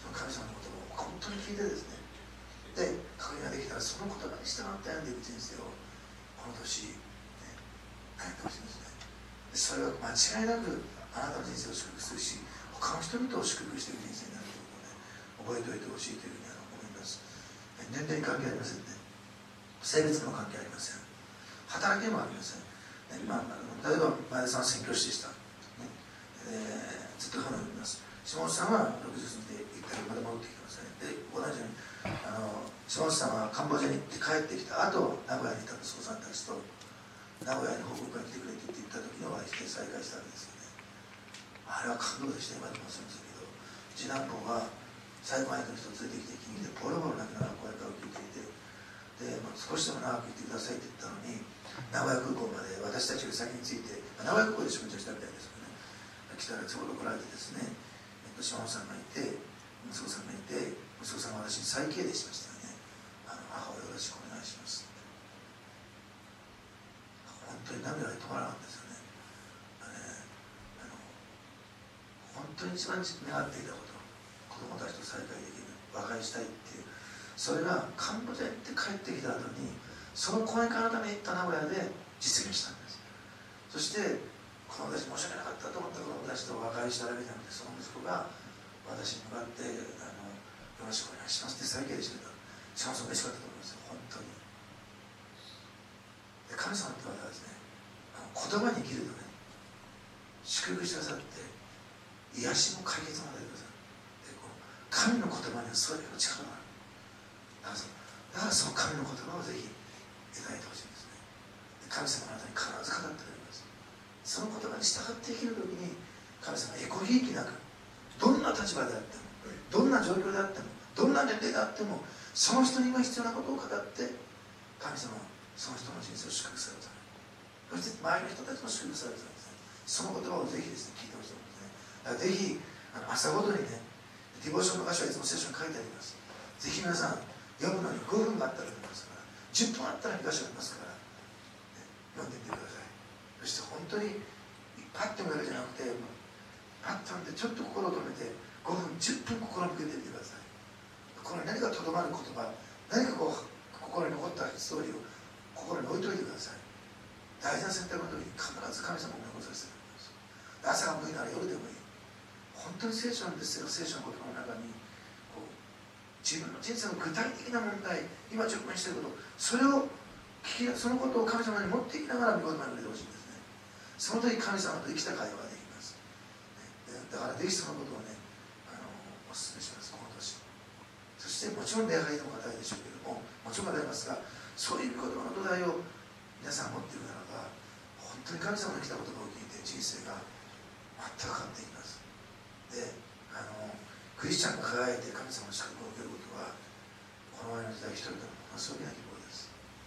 その神様の言葉を本当に聞いてですね、で確認ができたらその言葉に従って歩んでいく人生をこの年、ね、歩んでほしいんですね。でそれは間違いなくあなたの人生を祝福するし、他の人々を祝福していく人生になるということをね、覚えておいてほしいというふうに思います。年齢に関係ありませんね。性別にも関係ありません。働きもありません。ね、まあ、例えば前田さんは宣教師でした、ねえー、ずっと彼女を見ます。下地さんはろくじゅっさいでいっかいまた戻ってきてますね。で同じようにあの下地さんはカンボジアに行って帰ってきた後、名古屋にいた息子さんたちと名古屋に報告が来てくれって言った時にお会いして再会したわけですよね。あれは感動でした。今でも忘れませんけど、次男坊が最後相手の人を連れてきて君でボロボロ泣きながら声からを聞いていて、で、まあ、少しでも長くいてくださいって言ったのに、名古屋空港まで私たちより先に着いて、まあ、名古屋空港で食事をしたみたいですけどね、来たらちょうど来られてですね、えっと、島本さんがいて息子さんがいて、息子さんは私に再敬礼しましたよね。あの母をよろしくお願いしますって。本当に涙が止まらなかったですよね。あの本当に一番願っていたこと、子供たちと再会できる、和解したいっていう、それがカンボジアに行って帰ってきた後にその講演会のために行った名古屋で実現したんです。そして子供たち申し訳なかったと思った子供たちと和解しただけじゃなくて、その息子が私に向かってあのよろしくお願いしますって再敬礼してくれた。しかも嬉しかったと思いますよ、本当に。で神様って方はですね、あの言葉に生きるとね、祝福してくださって癒しも解決も与えてください。でこう神の言葉にはそれほど力がある。だからその神の言葉をぜひ描いてほしいんですね。で神様あなたに必ず語ってくれます。その言葉に従って生きるときに神様はエコひいきなく、どんな立場であっても、どんな状況であっても、どんな年齢であっても、その人に今必要なことを語って神様はその人の人生を祝福されるため、そして周りの人たちも祝福されるためですね、その言葉をぜひですね聞いてほしいんですね。だからぜひあの朝ごとにね、ディボーションの箇所はいつも聖書に書いてあります。ぜひ皆さん読むのにごふんがあったら読みますから、じゅっぷんあったらに箇所ありますから、ね、読んでみてください。そして本当にパッと読むだけじゃなくて、パッと読んでちょっと心を止めてごふんじゅっぷん心を向けてみてください。この何かとどまる言葉、何かこう心に残ったストーリーを心に置いといてください。大事な選択の時に必ず神様を思いさせてくれます。朝が向いたら夜でもいい。本当に聖書なんですよ。聖書の言葉の中にこう自分の人生の具体的な問題、今直面していること、それを聞き、そのことを神様に持っていきながら御言葉に触れてほしいんですね。その時神様と生きた会話ができます。だからぜひそのことをね、あのお勧めします、この年。そしてもちろん礼拝でも語るでしょうけども、もちろん語りますが、そういう言葉の土台を皆さん持っているならば、本当に神様の来た言葉を聞いて人生が全く変わっていきます。で、あのクリスチャンが輝いて神様の祝福を受けることは、この前の時代一人でもものすごくな希望です。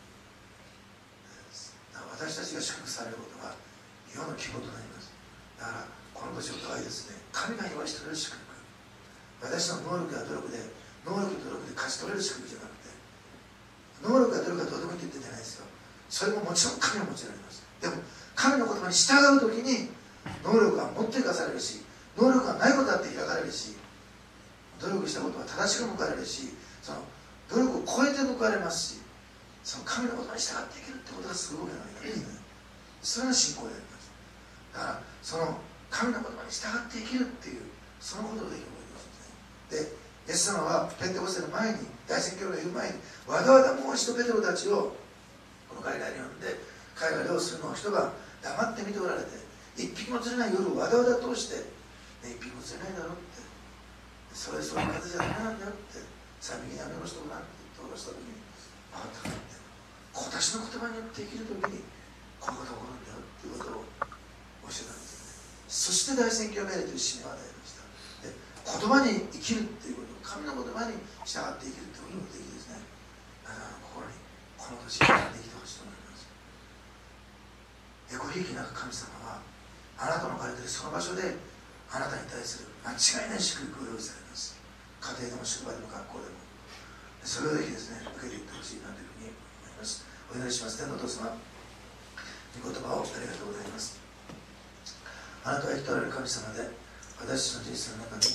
だから私たちが祝福されることが世の希望となります。だからこの年お互いですね、神が用意してくれる祝福、私の能力や努力で能力と努力で勝ち取れる祝福じゃなくて、能力や努力がどうでもいいって言ってんじゃないですよ。それももちろん神を用いられます。でも神の言葉に従うときに能力が持っていかされるし、能力がないことだって開かれるし、努力したことは正しく報われるし、その努力を超えて報われますし、その神の言葉に従っていけるってことがすごく大事なんですね。それが信仰であります。だからその神の言葉に従って生きるっていう、そのことをぜひ覚えてほしいんですね。でイエス様はペンテコステの前に、大宣教の言う前に、わざわざもう一度ペテロたちをこの海外に呼んで、彼が漁するのを人が黙って見ておられて、一匹も釣れない夜をわざわざ通して、ね、一匹も釣れないだろうって、それそういう風じゃダメなんだよって、さあ右にやめろしとかなんて言って下ろした時に、あなたが言って、私の言葉によって生きる時にこういうことが起こるんだよっていうことを教えたんですよね。そして大宣教命令という使命を与えました。で、言葉に生きるっていうこと、神の言葉に従って生きるってこともできるですね。あなたの心にこの年できてほしいと思います。エコひいきなく神様はあなたの置かれているその場所であなたに対する間違いない祝福を用意されます。家庭でも職場でも学校でも、それをぜひですね受けていってほしいなというふうに思います。お祈りします。天のお父様、御言葉をありがとうございます。あなたは生きとられる神様で、私たちの人生の中に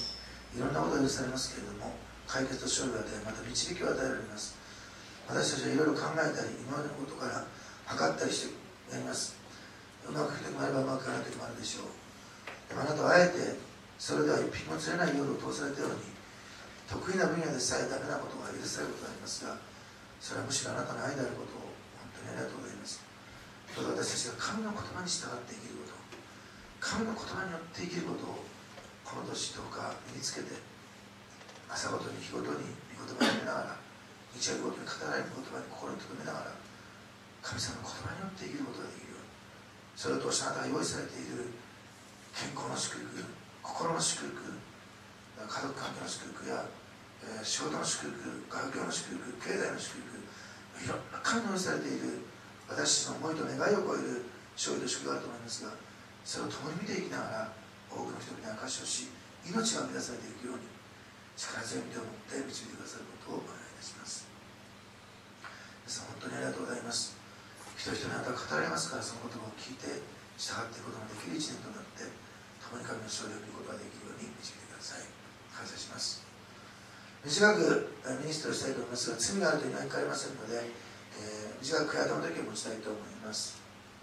いろんなことが許されますけれども、解決と勝利を与え、また導きを与えられます。私たちはいろいろ考えたり、今までのことから測ったりしてやります。うまくいく時もあればうまくいかない時もあるでしょう。でもあなたはあえてそれでは一匹も釣れない夜を通されたように、得意な分野でさえダメなことが許されることがありますが、それはむしろあなたの愛であることを本当にありがとうございます。どうぞ私たちが神の言葉に従って生きること、神の言葉によって生きることをこの年どうか身につけて、朝ごとに日ごとに御言葉を読みながら、日曜日ごとに語られる言葉に心に留めながら、神様の言葉によって生きることができるように、それを通してあなたが用意されている健康の祝福、心の祝福、家族関係の祝福や、えー、仕事の祝福、学業の祝福、経済の祝福、いろんな神の用意されている私たちの思いと願いを超える勝利と祝福があると思いますが、それを共に見ていきながら多くの人々に証しをし、命が生み出されていくように力強い御手を持って導いてくださることをお願いいたします。皆さん本当にありがとうございます。人々にあなたが語られますから、その言葉を聞いて従っていくことのできる一年となって、共に神の勝利を見ることができるように導いてください。感謝します。短くミニストリーしたいと思いますが、罪があるというのは言い換えませんので、えー、短く悔やみの時を持ちたいと思います。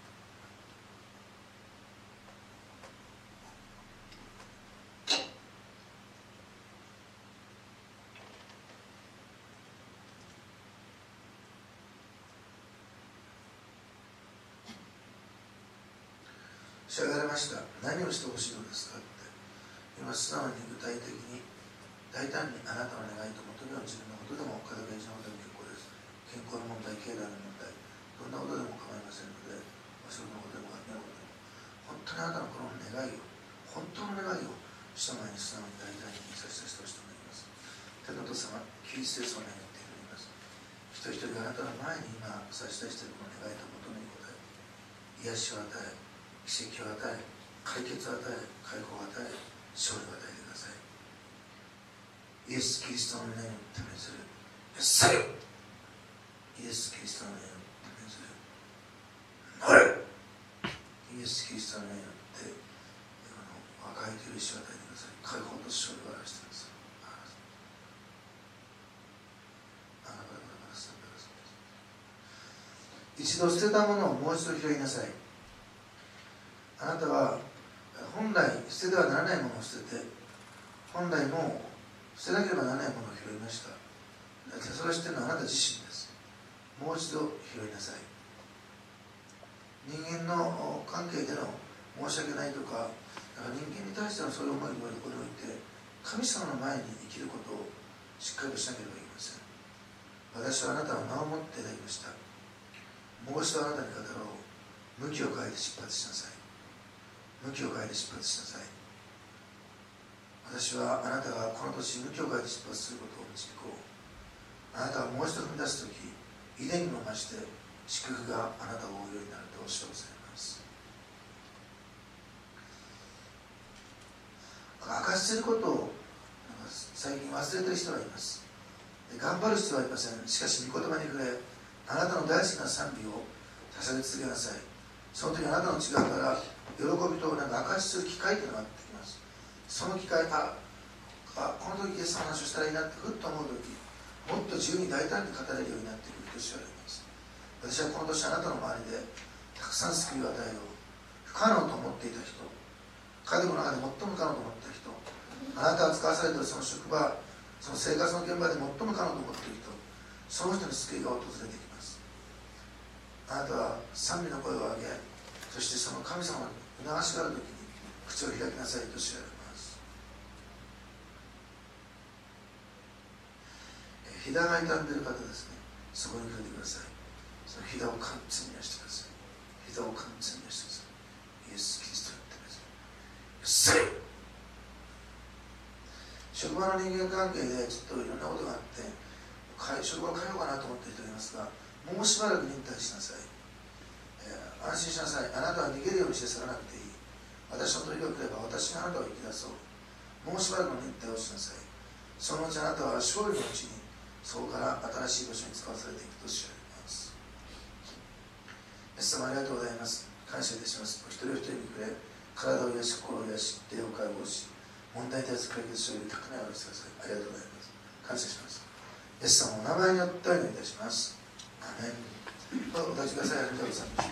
仕上がりました。何をしてほしいのですかって、今素直に具体的に大胆にあなたの願いと求めを自分のことでも家族や事のことでも結構です。健康の問題、経済の問題、どんなことでも構いませんので、お仕事のことでも学びのことでも、本当にあなたのこの願いを、本当の願いを主の前に素直に大胆に差し出してほしいと思います。天のお父様、キリストイエスを願っております。一人一人があなたの前に今差し出しているこの願いと求めに応え、癒しを与え、奇跡を与え、解決を与え、解放を与え、勝利を与えてください。イエス・キリストの名によって命ずる。よっさよ。イエス・キリストの名によって命ずる。なれ。イエス・キリストの名によって和解という許しを与えてください。解放と勝利を表してください。一度捨てたものをもう一度拾いなさい。あなたは本来捨ててはならないものを捨てて、本来も捨てなければならないものを拾いました。それをしているのはあなた自身です。もう一度拾いなさい。人間の関係での申し訳ないとか、人間に対してのそういう思いにおいて、神様の前に生きることをしっかりとしなければいけません。私はあなたの名をもっていただきました。もう一度あなたに語ろう。向きを変えて出発しなさい。向きを変えて出発しなさい。私はあなたがこの年向きを変えて出発することを導こう。あなたがもう一度踏み出すとき、遺伝にも増して祝福があなたを覆うようになるとおっしゃされます。明かしていることを最近忘れている人がいます。頑張る必要はありません。しかし御言葉に触れ、あなたの大好きな賛美を捧げ続けなさい。その時あなたの内側から喜びとなんか証しする機会というのがあってきます。その機会、あ、あこの時イエスの話をしたらいいなってふっと思う時、もっと自由に大胆に語れるようになってくると知られます。私はこの年あなたの周りでたくさん救いを与えよう。不可能と思っていた人、家族の中で最も不可能と思っていた人、あなたが使わされているその職場、その生活の現場で最も不可能と思っている人、その人に救いが訪れてきます。あなたは賛美の声を上げ、そしてその神様の促しがあるときに口を開きなさいと知られます。ひだが傷んでいる方ですね、そこに触れてください。そのひだを完全に癒してください。ひだを完全に癒してください。イエス・キリストによってください。よっさい。職場の人間関係でちょっといろんなことがあって、職場を変えようかなと思っている人がいますが、もうしばらく忍耐しなさい。えー、安心しなさい。あなたは逃げるようにして去らなくていい。私の取りが来れば私があなたを生き出そう。もうしばらくの忍耐をしなさい。そのうちあなたは勝利のうちにそこから新しい場所に使わされていくと知られます。イエス様ありがとうございます。感謝いたします。お一人お一人に触れ、体を癒し、心を癒し、霊を解放し、 問題に対する解決書より高値をお寄せください。ありがとうございます。感謝します。イエス様のお名前によってお祈りいたします。アメン。どうぞお立ちください。ありがとうございます。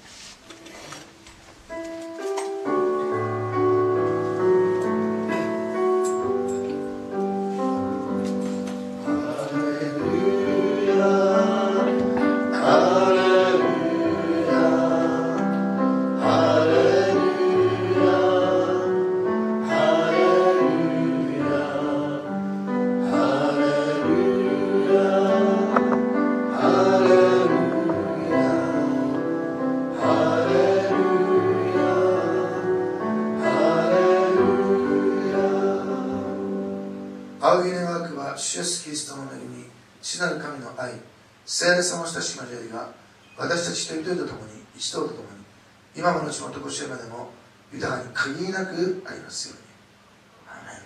聖霊様の親しまれが私たち一人一人と共に一同と共に今ものちもとこしえまでも豊かに限りなくありますように。アメ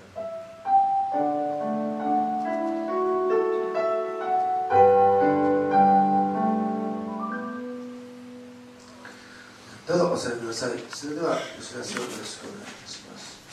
ン。どうぞお座りください。それではお知らせをよろしくお願いします。